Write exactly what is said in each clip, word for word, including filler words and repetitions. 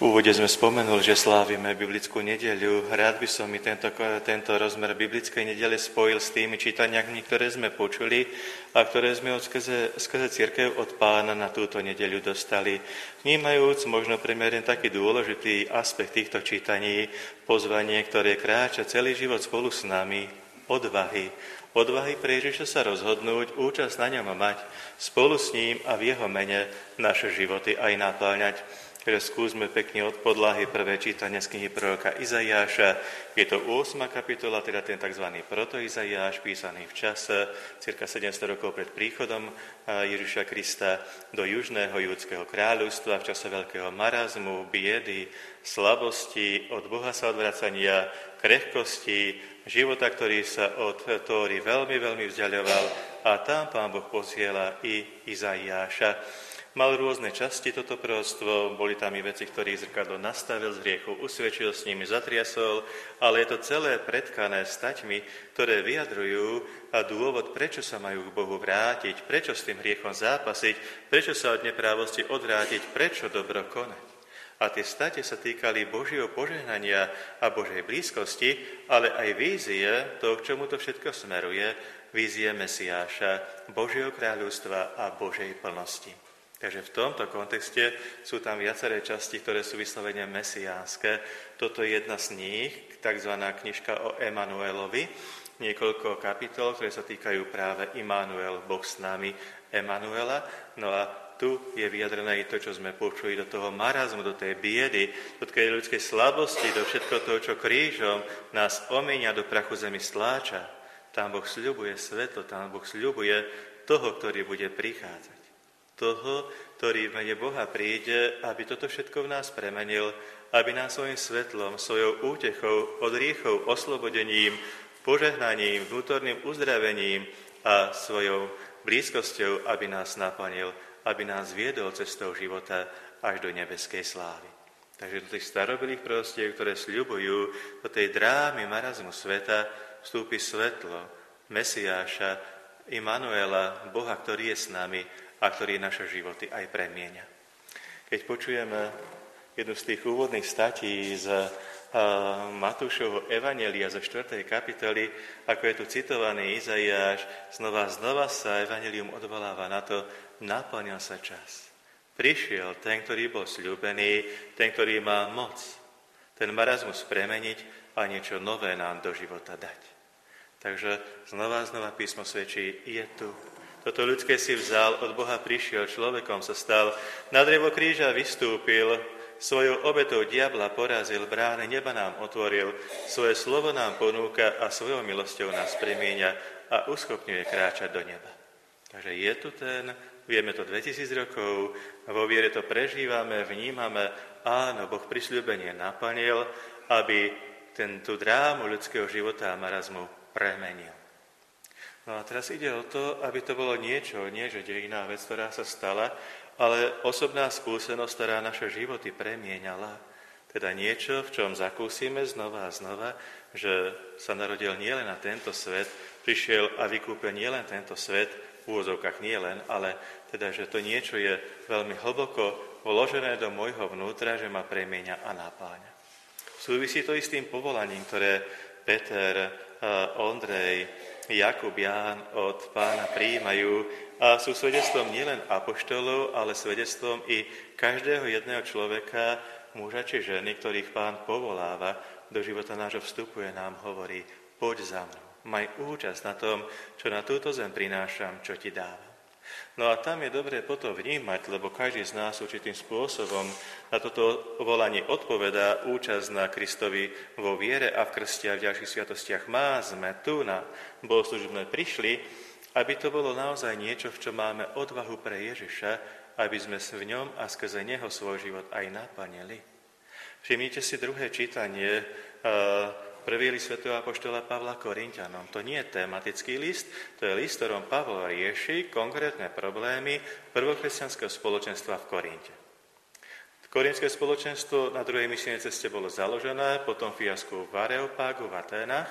V úvode sme spomenuli, že slávime biblickú nedeľu. Rád by som mi tento, tento rozmer biblickej nedele spojil s tými čítaniami, ktoré sme počuli a ktoré sme od skrze, skrze cirkev od Pána na túto nedeľu dostali. Vnímajúc možno primerne taký dôležitý aspekt týchto čítaní, pozvanie, ktoré kráča celý život spolu s nami, odvahy. Odvahy pre Ježiša sa rozhodnúť, účasť na ňom mať, spolu s ním a v jeho mene naše životy aj napáľňať. Takže skúsme pekne od podlahy prvé čítanie z knihy proroka Izaiáša. Je to ôsma kapitola, teda ten tzv. Proto-Izaiáš, písaný v čase, cirka sedemsto rokov pred príchodom Ježiša Krista do južného judského kráľovstva v čase veľkého marazmu, biedy, slabosti, od Boha sa odvracania, krehkosti, života, ktorý sa od Tóry veľmi, veľmi vzdiaľoval, a tam Pán Boh posiela i Izaiáša. Mal rôzne časti toto proroctvo, boli tam i veci, ktoré zrkadlo nastavil z hriechu, usvedčil s nimi, zatriasol, ale je to celé pretkané staťmi, ktoré vyjadrujú a dôvod, prečo sa majú k Bohu vrátiť, prečo s tým hriechom zápasiť, prečo sa od neprávosti odvrátiť, prečo dobro konať. A tie state sa týkali Božieho požehnania a Božej blízkosti, ale aj vízie, to, k čomu to všetko smeruje, vízie Mesiáša, Božieho kráľovstva a Božej plnosti. Takže v tomto kontexte sú tam viaceré časti, ktoré sú vyslovene mesiánske. Toto je jedna z nich, takzvaná knižka o Emanuelovi, niekoľko kapitol, ktoré sa týkajú práve Immanuel, Boh s nami, Emanuela. No a tu je vyjadrené i to, čo sme počuli, do toho marazmu, do tej biedy, do tej ľudskej slabosti, do všetko toho, čo krížom nás omíňa, do prachu zemi stláča. Tam Boh sľubuje svetlo, tam Boh sľubuje toho, ktorý bude prichádzať. Toho, ktorý v mene Boha príde, aby toto všetko v nás premenil, aby nás svojim svetlom, svojou útechou, od hriechov, oslobodením, požehnaním, vnútorným uzdravením a svojou blízkosťou, aby nás naplnil, aby nás viedol cestou života až do nebeskej slávy. Takže do tých starobilých prostiev, ktoré sľubujú, do tej drámy marazmu sveta, vstúpi svetlo Mesiáša, Immanuela, Boha, ktorý je s nami a ktorý naše životy aj premieňa. Keď počujeme jednu z tých úvodných statí z uh, Matúšovho evanjelia zo štvrtej kapitoly, ako je tu citovaný Izaiáš, znova znova sa evanjelium odvoláva na to, naplnil sa čas. Prišiel ten, ktorý bol sľúbený, ten, ktorý má moc ten marazmus premeniť a niečo nové nám do života dať. Takže znova znova písmo svedčí, je tu. Toto ľudské si vzal, od Boha prišiel, človekom sa stal, na drevo kríža vystúpil, svojou obetou diabla porazil, brány neba nám otvoril, svoje slovo nám ponúka a svojou milosťou nás premieňa a uschopňuje kráčať do neba. Takže je tu ten, vieme to dvetisíc rokov, vo viere to prežívame, vnímame, áno, Boh prisľúbenie naplnil, aby ten, tú drámu ľudského života a marazmu premenil. No a teraz ide o to, aby to bolo niečo, nie že dejinná vec, ktorá sa stala, ale osobná skúsenosť, ktorá naše životy premieňala. Teda niečo, v čom zakúsime znova a znova, že sa narodil nielen na tento svet, prišiel a vykúpil nielen tento svet, v úvodzovkách nielen, ale teda, že to niečo je veľmi hlboko vložené do môjho vnútra, že ma premieňa a napáňa. Súvisí to i s tým povolaním, ktoré Peter, Ondrej, Jakub, Ján od Pána prijímajú a sú svedectvom nielen apoštolov, ale svedectvom i každého jedného človeka, muža či ženy, ktorých Pán povoláva do života nášho, vstupuje, nám hovorí, poď za mnou, maj účasť na tom, čo na túto zem prinášam, čo ti dávam. No a tam je dobré potom vnímať, lebo každý z nás určitým spôsobom na toto volanie odpovedá, účasť na Kristovi vo viere a v krste a v ďalších sviatostiach má, sme tu na bohoslúžbe prišli, aby to bolo naozaj niečo, v čom máme odvahu pre Ježiša, aby sme v ňom a skrze neho svoj život aj naplnili. Všimnite si druhé čítanie, prvý list svätého apoštola Pavla Korinťanom. To nie je tematický list, to je list, ktorom Pavol rieši konkrétne problémy prvokresťanského spoločenstva v Korinte. Korintské spoločenstvo na druhej misijnej ceste bolo založené, potom fiasku v Areopágu v Aténach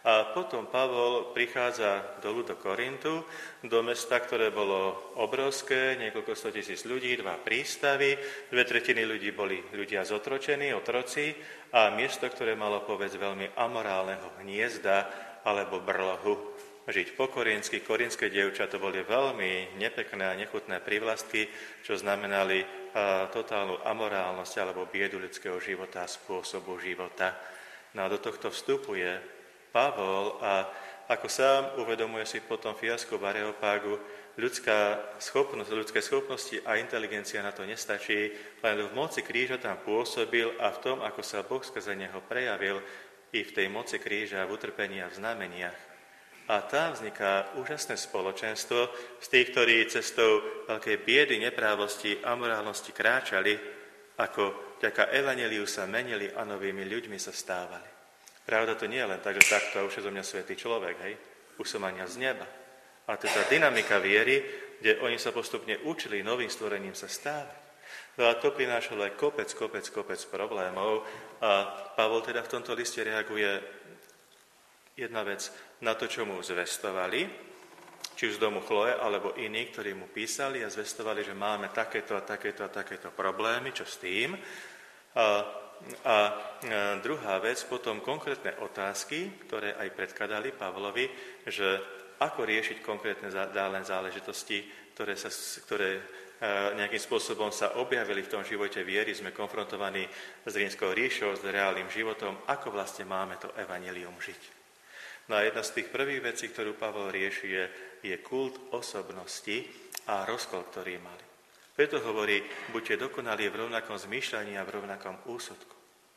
A potom Pavol prichádza dolu do Korintu, do mesta, ktoré bolo obrovské, niekoľko sto tisíc ľudí, dva prístavy, dve tretiny ľudí boli ľudia zotročení, otroci a miesto, ktoré malo povedz veľmi amorálneho hniezda alebo brlohu. Žiť po korínsky, korínske dievča to boli veľmi nepekné a nechutné prívlastky, čo znamenali a, totálnu amorálnosť alebo biedu ľudského života, spôsobu života. No a do tohto vstupuje Pavol a ako sám uvedomuje si potom fiasku v Areopágu, ľudská schopnosť, ľudské schopnosti a inteligencia na to nestačí, len v moci kríža tam pôsobil a v tom, ako sa Boh skrze neho prejavil i v tej moci kríža, v utrpení a v znameniach. A tam vzniká úžasné spoločenstvo z tých, ktorí cestou veľkej biedy, neprávosti, amorálnosti kráčali, ako vďaka evanjeliu sa menili a novými ľuďmi sa stávali. Pravda to nie je len tak, že takto už je zo mňa svätý človek, hej, už som ania z neba. A to je tá dynamika viery, kde oni sa postupne učili novým stvorením sa stávať. No a to prinášalo aj kopec, kopec, kopec problémov a Pavol teda v tomto liste reaguje jedna vec na to, čo mu zvestovali, či už z domu Chloe, alebo iní, ktorí mu písali a zvestovali, že máme takéto a takéto a takéto problémy, čo s tým. A A druhá vec, potom konkrétne otázky, ktoré aj predkladali Pavlovi, že ako riešiť konkrétne dále záležitosti, ktoré, sa, ktoré nejakým spôsobom sa objavili v tom živote viery, sme konfrontovaní s rímskou ríšou, s reálnym životom, ako vlastne máme to evanjelium žiť. No a jedna z tých prvých vecí, ktorú Pavol rieši, je, je kult osobnosti a rozkol, ktorý mali. Preto hovorí, buďte dokonalí v rovnakom zmýšľaní a v rovnakom úsudku.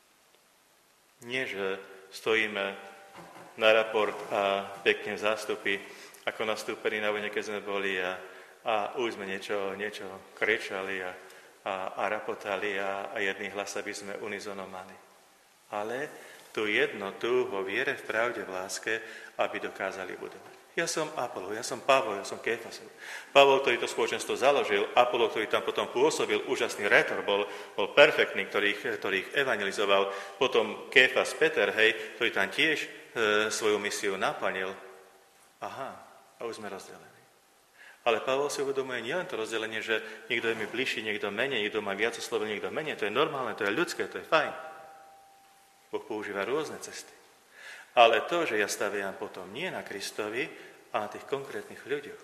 Nie, že stojíme na raport a pekne zástupy, ako nastúpení na vojne, keď sme boli a, a už sme niečo, niečo kričali a, a, a rapotali a, a jedný hlas, aby sme unizono mali. Ale tú jednotu vo viere, v pravde, v láske, aby dokázali budovať. Ja som Apollo, ja som Pavol, ja som Kéfas. Pavol, ktorý to spoločenstvo založil, Apollo, ktorý tam potom pôsobil, úžasný rétor, bol, bol perfektný, ktorých, ktorých evangelizoval, potom Kéfas, Peter, hej, ktorý tam tiež e, svoju misiu naplnil. Aha, a už sme rozdelení. Ale Pavol si uvedomuje nielen to rozdelenie, že niekto je mi bližší, niekto menej, niekto má viac oslovený, niekto menej, to je normálne, to je ľudské, to je fajn. Boh používa rôzne cesty. Ale to, že ja staviam potom nie na Kristovi, a na tých konkrétnych ľuďoch.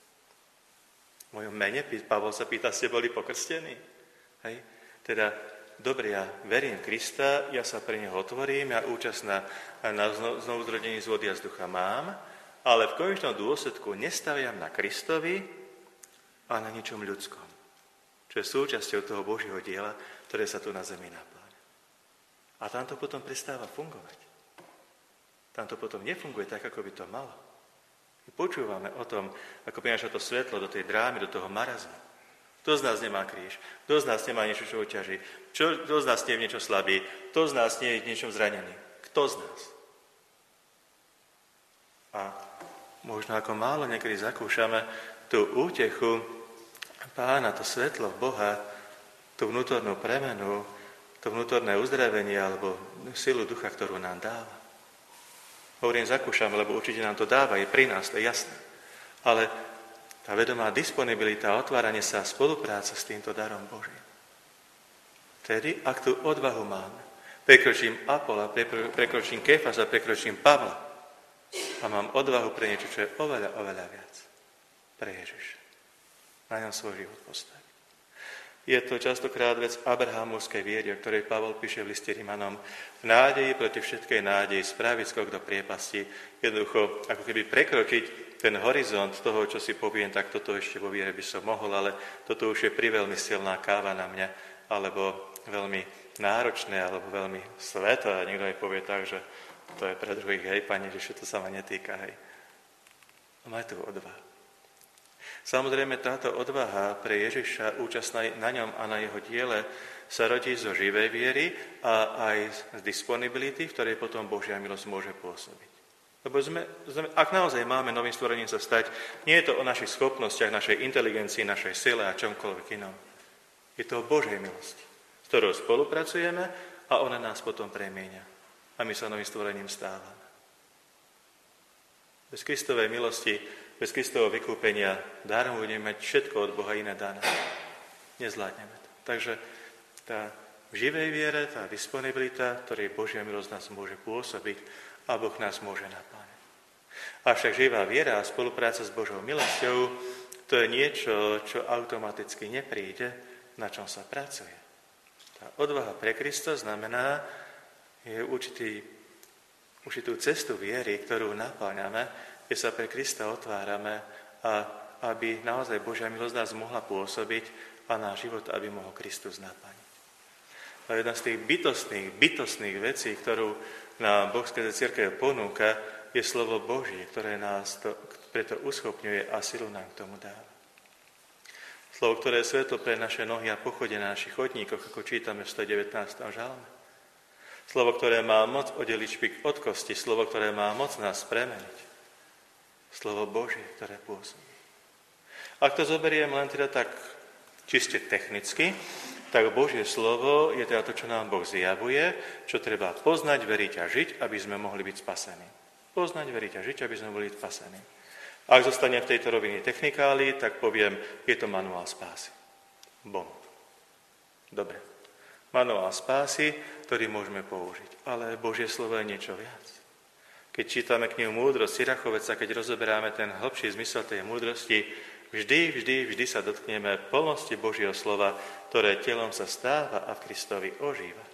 V mojom mene, Pavol sa pýta, ste boli pokrstení? Hej? Teda, dobre, ja verím Krista, ja sa pre neho otvorím, ja účasť na, na znovuzrodení z vody a z ducha mám, ale v konečnom dôsledku nestaviam na Kristovi a na ničom ľudskom, čo je súčasťou toho Božieho diela, ktoré sa tu na zemi napláňa. A tam to potom prestáva fungovať. Tam to potom nefunguje tak, ako by to malo. My počúvame o tom, ako prináša to svetlo do tej drámy, do toho marazmu. Kto z nás nemá kríž? Kto z nás nemá niečo, čo ho ťaží? Čo, kto z nás nie je v niečo slabý? Kto z nás nie je v niečom zranený? Kto z nás? A možno ako málo niekedy zakúšame tú útechu Pána, to svetlo Boha, tú vnútornú premenu, to vnútorné uzdravenie alebo silu ducha, ktorú nám dáva. Hovorím, zakúšame, lebo určite nám to dáva, je pri nás, to je jasné. Ale tá vedomá disponibilita, otváranie sa a spolupráca s týmto darom Božím. Vtedy, ak tú odvahu máme, prekročím Apola, prekročím Kéfasa, prekročím Pavla a mám odvahu pre niečo, čo je oveľa, oveľa viac. Pre Ježiša. Na ňom svoj život postaviť. Je to častokrát vec abrahamovskej viery, o ktorej Pavol píše v liste Rimanom. V nádeji proti všetkej nádeji spraviť skok do priepasti. Jednoducho, ako keby prekročiť ten horizont toho, čo si poviem, tak toto ešte vo viere by som mohol, ale toto už je priveľmi silná káva na mňa, alebo veľmi náročné, alebo veľmi sveté. A niekto mi povie tak, že to je pre druhých, hej, Pane, že to sa ma netýka, hej. Maj tú odvahu. Samozrejme, táto odvaha pre Ježiša, účasť na ňom a na jeho diele, sa rodí zo živej viery a aj z disponibility, v ktorej potom Božia milosť môže pôsobiť. Lebo sme, sme, ak naozaj máme novým stvorením sa stať, nie je to o našich schopnostiach, našej inteligencii, našej sile a čomkoľvek inom. Je to o Božej milosti, s ktorou spolupracujeme a ona nás potom premieňa. A my sa novým stvorením stávame. Bez Kristovej milosti, bez Kristovho vykúpenia dárom budeme mať všetko od Boha iné dané. Nezvládneme to. Takže tá v živej viere, tá disponibilita, ktorej Božia milosť nás môže pôsobiť a Boh nás môže napájať. Avšak živá viera a spolupráca s Božou milosťou, to je niečo, čo automaticky nepríde, na čom sa pracuje. Tá odvaha pre Krista znamená, je určitý, určitú cestu viery, ktorú napáňame, kde sa pre Krista otvárame a aby naozaj Božia milosť nás mohla pôsobiť a náš život, aby mohol Kristus napániť. A jedna z tých bytostných, bytostných vecí, ktorú nám Boh skrze cirkev ponúka, je slovo Božie, ktoré nás to, preto uschopňuje a silu nám k tomu dáva. Slovo, ktoré je svetlo pre naše nohy a pochode na našich chodníkoch, ako čítame v stodevätnástom žalme. Slovo, ktoré má moc oddeliť špik od kosti, slovo, ktoré má moc nás premeniť. Slovo Božie, ktoré pôsobí. Ak to zoberiem len teda tak čiste technicky, tak Božie slovo je teda to, čo nám Boh zjavuje, čo treba poznať, veriť a žiť, aby sme mohli byť spasení. Poznať, veriť a žiť, aby sme boli spasení. Ak zostanem v tejto rovine technikály, tak poviem, je to manuál spásy. Bom. Dobre. Manuál spásy, ktorý môžeme použiť. Ale Božie slovo je niečo viac. Keď čítame knihu Múdrosť Sirachoveca, keď rozoberáme ten hlbší zmysel tej múdrosti, vždy, vždy, vždy sa dotkneme plnosti Božieho slova, ktoré telom sa stáva a v Kristovi ožíva.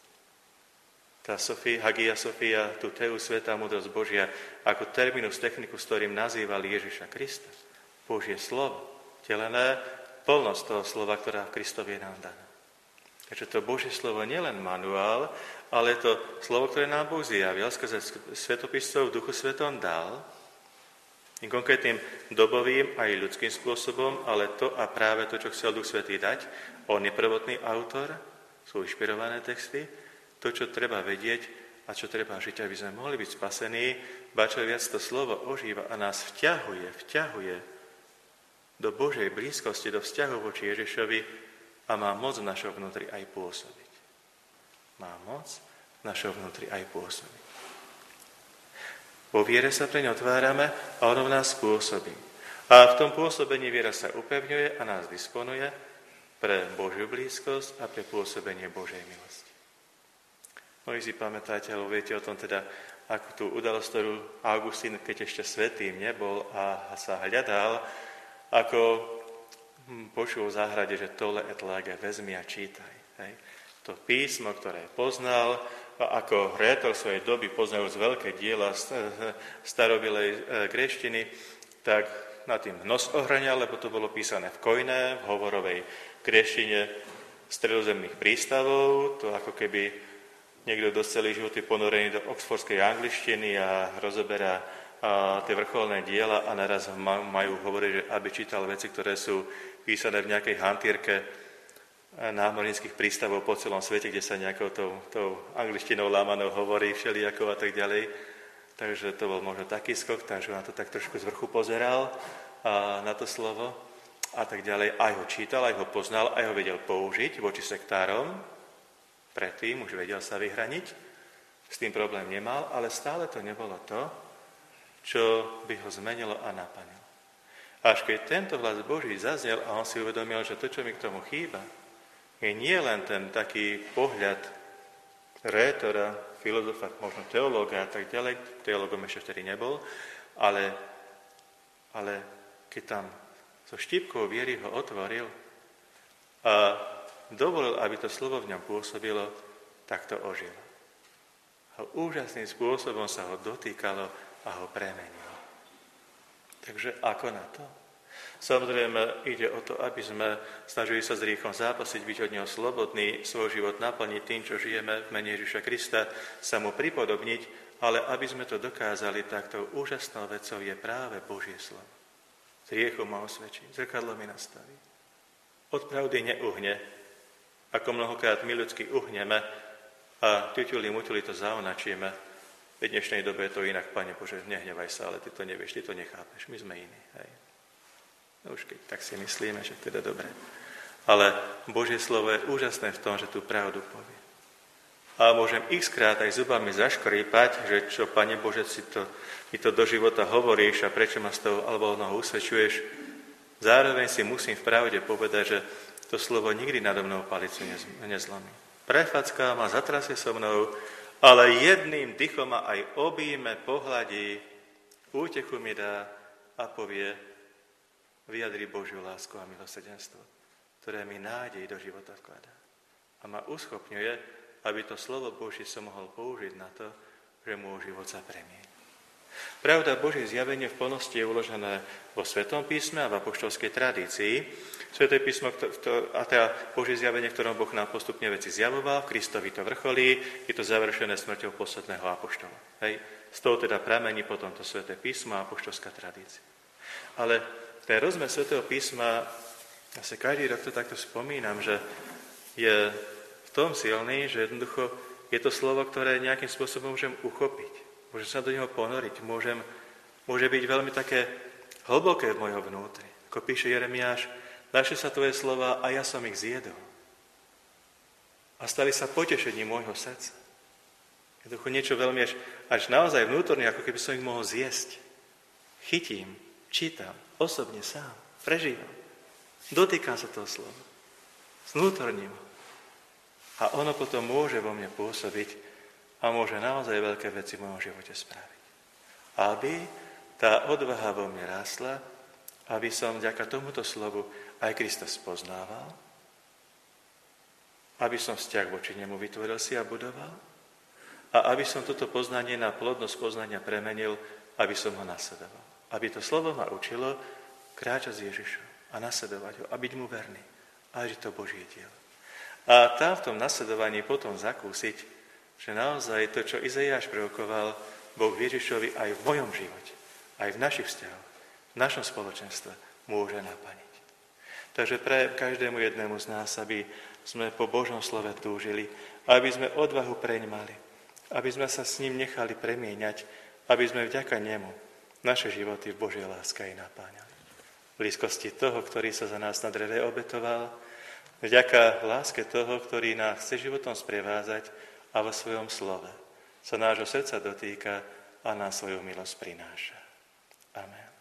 Tá Sofia, Hagia Sofia, tu Teu, svätá múdrosť Božia, ako terminus technicus, ktorým nazývali Ježiša Krista. Božie slovo, telené, plnosť toho slova, ktorá v Kristovi je nám daná. Takže to Božie slovo nie len manuál, ale je to slovo, ktoré nám Boh zjavil, skrze svetopiscov v Duchu Svetom dal, konkrétnym dobovým aj ľudským spôsobom, ale to a práve to, čo chcel Duch Svätý dať, on je prvotný autor, sú inšpirované texty, to, čo treba vedieť a čo treba žiť, aby sme mohli byť spasení, ba čo viac to slovo ožíva a nás vťahuje, vťahuje do Božej blízkosti, do vzťahu voči Ježišovi a má moc v našom vnútri aj pôsobiť. Má moc v našom vnútri aj pôsobiť. Po viere sa preň otvárame a ono v nás pôsobí. A v tom pôsobení viera sa upevňuje a nás disponuje pre Božiu blízkosť a pre pôsobenie Božej milosti. Mnohí si pamätáte, alebo viete o tom teda, ako tú udalosť, ktorú Augustín, keď ešte svätým nebol a sa hľadal, ako počul v záhrade, že tole et lege, vezmi a čítaj. Hej. To písmo, ktoré poznal, a ako rétor svojej doby, poznajúc veľké diela starobilej gréštiny, tak na tým nos ohŕňal, lebo to bolo písané v kojné, v hovorovej gréštine stredozemných prístavov, to ako keby niekto dosť celý život je ponorený do oxfordskej angličtiny a rozoberá a tie vrcholné diela a naraz majú hovoriť, že aby čítal veci, ktoré sú písané v nejakej hantírke námornických prístavov po celom svete, kde sa nejakou tou, tou angličtinou lámanou hovorí všelijakou a tak ďalej. Takže to bol možno taký skok, takže on to tak trošku z vrchu pozeral a, na to slovo a tak ďalej. Aj ho čítal, aj ho poznal, aj ho vedel použiť voči sektárom. Predtým už vedel sa vyhraniť, s tým problém nemal, ale stále to nebolo to, čo by ho zmenilo a naplnilo. Až keď tento hlas Boží zaznel a on si uvedomil, že to, čo mi k tomu chýba, je nie len ten taký pohľad rétora, filozofa, možno teológa a tak ďalej, teológom ešte vtedy nebol, ale, ale keď tam so štípkou viery ho otvoril a dovolil, aby to slovo v ňom pôsobilo, tak to ožilo. A úžasným spôsobom sa ho dotýkalo a ho premenilo. Takže ako na to? Samozrejme, ide o to, aby sme snažili sa s hriechom zápasiť, byť od neho slobodný, svoj život naplniť tým, čo žijeme v mene Ježiša Krista, sa mu pripodobniť, ale aby sme to dokázali, tak tou úžasnou vecou je práve Božie slovo. S hriechom ma osvedčí, zrkadlo mi nastaví. Od pravdy neuhne, ako mnohokrát my ľudsky uhneme a ťuťuli, muťuli to zaonačíme. V dnešnej dobe je to inak, Pane Bože, nehnevaj sa, ale ty to nevieš, ty to nechápeš, my sme iní, hej. No už keď tak si myslíme, že teda dobre. Ale Božie slovo je úžasné v tom, že tú pravdu povie. A môžem x-krát aj zubami zaškrípať, že čo, Pane Bože, si to, mi to do života hovoríš a prečo ma z toho alebo onoho usvedčuješ. Zároveň si musím v pravde povedať, že to slovo nikdy nado mnou palicu nezlomí. Prefacká ma, zatrasie so mnou, ale jedným dychom ma aj objíme, pohľadí, útechu mi dá a povie, vyjadri Božiu lásku a milosrdenstvo, ktoré mi nádej do života vkladá. A ma uschopňuje, aby to slovo Božie som mohol použiť na to, že môj život sa premieňa. Pravda, Božie zjavenie v plnosti je uložené vo Svetom písme a v apoštolskej tradícii. Sveté písmo a teda Božie zjavenie, v ktorom Boh nám postupne veci zjavoval, v Kristovi to vrcholí, je to završené smrťou posledného apoštola. Hej. Z toho teda pramení potom to Sveté písmo a apoštolská tradícia. Ale ten rozmer Svätého písma, asi každý rok to takto spomínam, že je v tom silný, že jednoducho je to slovo, ktoré nejakým spôsobom môžem uchopiť. Môžem sa do neho ponoriť. Môžem, môže byť veľmi také hlboké v mojom vnútri. Ako píše Jeremiáš, našli sa tvoje slova a ja som ich zjedol. A stali sa potešením môjho srdca. Jednoducho niečo veľmi až, až naozaj vnútorné, ako keby som ich mohol zjesť. Chytím, čítam, osobne sám, prežívam. Dotýkam sa toho slova. Znútorním ho. A ono potom môže vo mne pôsobiť a môže naozaj veľké veci v mojom živote spraviť. Aby tá odvaha vo mne rástla, aby som vďaka tomuto slovu aj Krista spoznával, aby som vzťah voči nemu vytvoril si a budoval a aby som toto poznanie na plodnosť poznania premenil, aby som ho nasledoval. Aby to slovo ma učilo kráčať s Ježišom a nasledovať ho a byť mu verný a žiť to Božie dielo. A tam v tom nasledovaní potom zakúsiť, že naozaj to, čo Izaiáš prorokoval, Boh v Ježišovi aj v mojom živote, aj v našich vzťahoch, v našom spoločenstve môže naplniť. Takže pre každému jednému z nás, aby sme po Božom slove túžili, aby sme odvahu preň mali, aby sme sa s ním nechali premieňať, aby sme vďaka nemu naše životy v Božej láske aj napáňali. V blízkosti toho, ktorý sa za nás na dreve obetoval, vďaka láske toho, ktorý nás chce životom sprevázať a vo svojom slove sa nášho srdca dotýka a nám svoju milosť prináša. Amen.